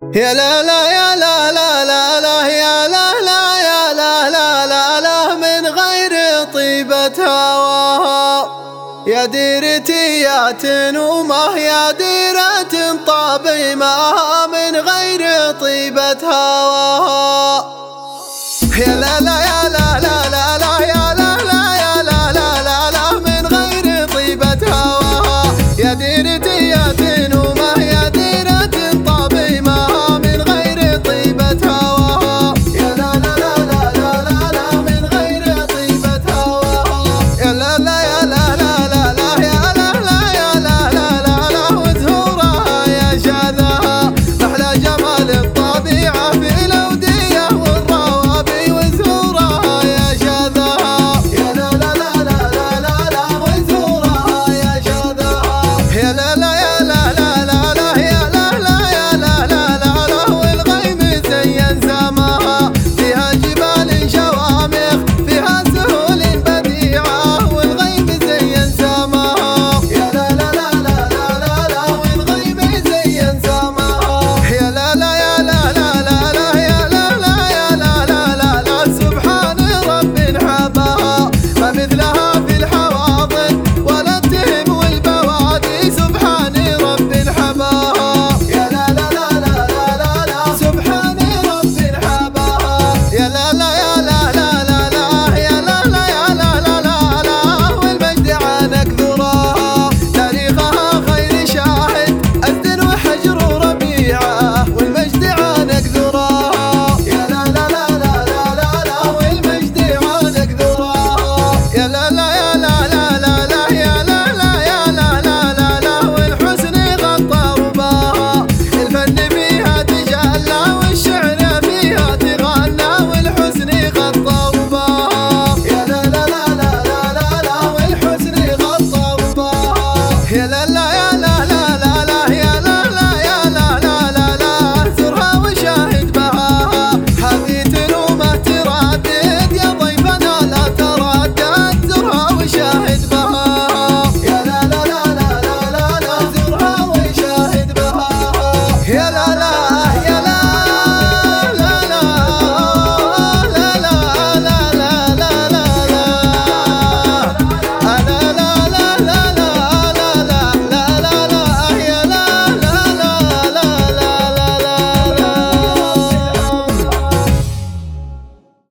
يا لا لا يا لا لا لا لا يا لا لا يا لا لا لا لا من غير طيبة هواها يا ديرتي يا تنومه يا ديرة طابمها من غير طيبة هواها يا لا لا يا لا لا لا لا يا لا لا يا لا لا لا لا من غير طيبة هواها يا ديرتي يا تنومه يا ديرة طابمها من غير طيبة هواها يا لا لا لا لا لا لا من غير طيبة هواها يا لا لا يا لا لا لا لا يا لا لا يا لا لا لا لا وزهورها يا شاذها أحلى جمال الطبيعة في الأودية والروابي وزهورها يا شاذها يا لا لا لا لا لا لا وزهورها يا شاذها يا لا لا يا لا لا لا لا يا لا لا يا لا لا لا لا والغيم زين سماها فيها جبال شوامخ فيها سهول بديعة والغيم زين سماها يا لا لا لا لا لا لا لا والغيم زين سماها يا لا لا يا لا لا لا لا يا لا لا يا لا لا لا لا سبحان رب حباها ما مثلها في الحواضن ولا التهم والبوادي سبحان رب حباها يا لا لا لا لا لا لا لا سبحان رب حباها يا لا لا يا لا لا لا لا يا لا لا يا لا لا لا لا والمجد عنك ذراها تاريخها خير شاهد أذن وحجر ربيعه والمجد عنك ذراها يا لا لا لا لا لا لا لا والمجد عنك ذراها يا لا لا يا لا لا لا لا يا لا لا يا لا لا لا لا والحسن غطى رباها الفن فيها تجلى والشعر فيها تغنى والحسن غطى رباها يا لا لا لا لا لا لا لا والحسن غطى رباها يا لا لا يا